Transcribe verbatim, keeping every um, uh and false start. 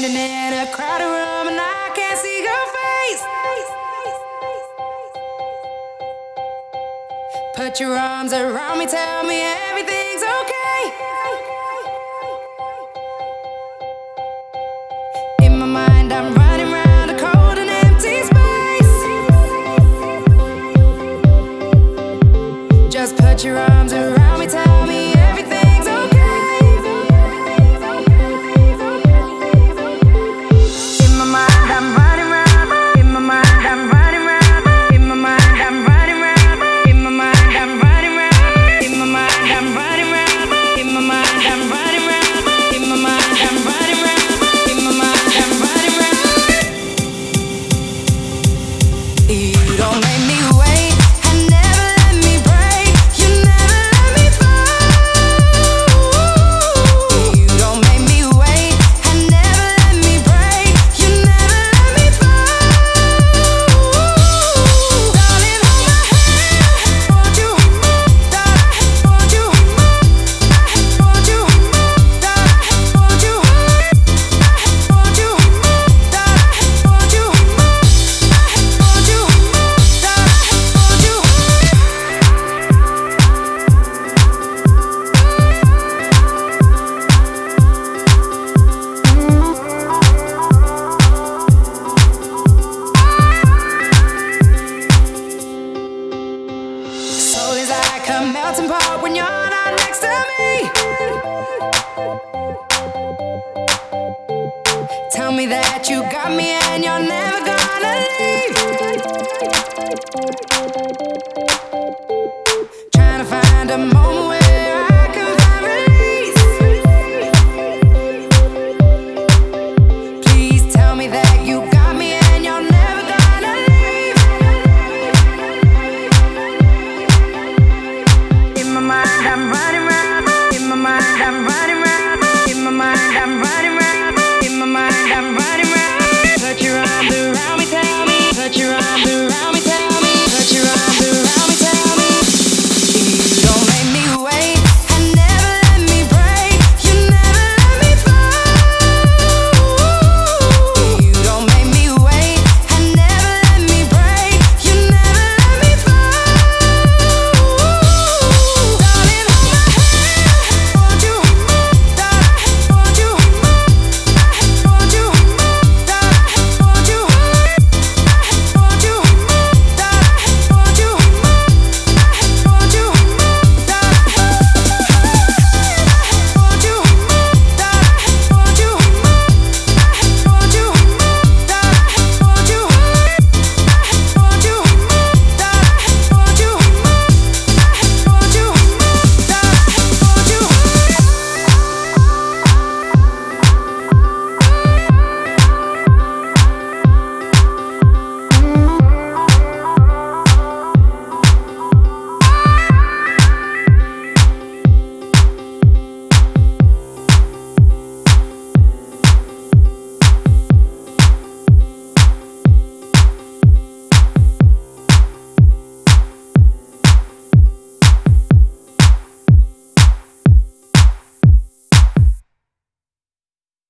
Standing in a crowded room and I can't see your face. Put your arms around me, tell me everything's okay. In my mind I'm running round a cold and empty space. Just put your arms around me, tell me everything's okay. In my mind I'm running round, in my mind I'm running round, in my mind I'm running round, in my mind I'm running round, in my mind I'm running round, in my mind I'm running round, in my mind I'm running round, in my mind I'm running round. You don't make me wait, and never let me break. You never let me fall. You don't make me wait, and never let me break. You never let me fall. Darling, hold my hand. Won't you, darling? Won't you, won't you, darling? Won't you, won't you, darling? Won't you, won't you, darling? Won't you? Soul is like a melting pot when you're not next to me. Tell me that you got me and you're never gonna leave. Trying to find a moment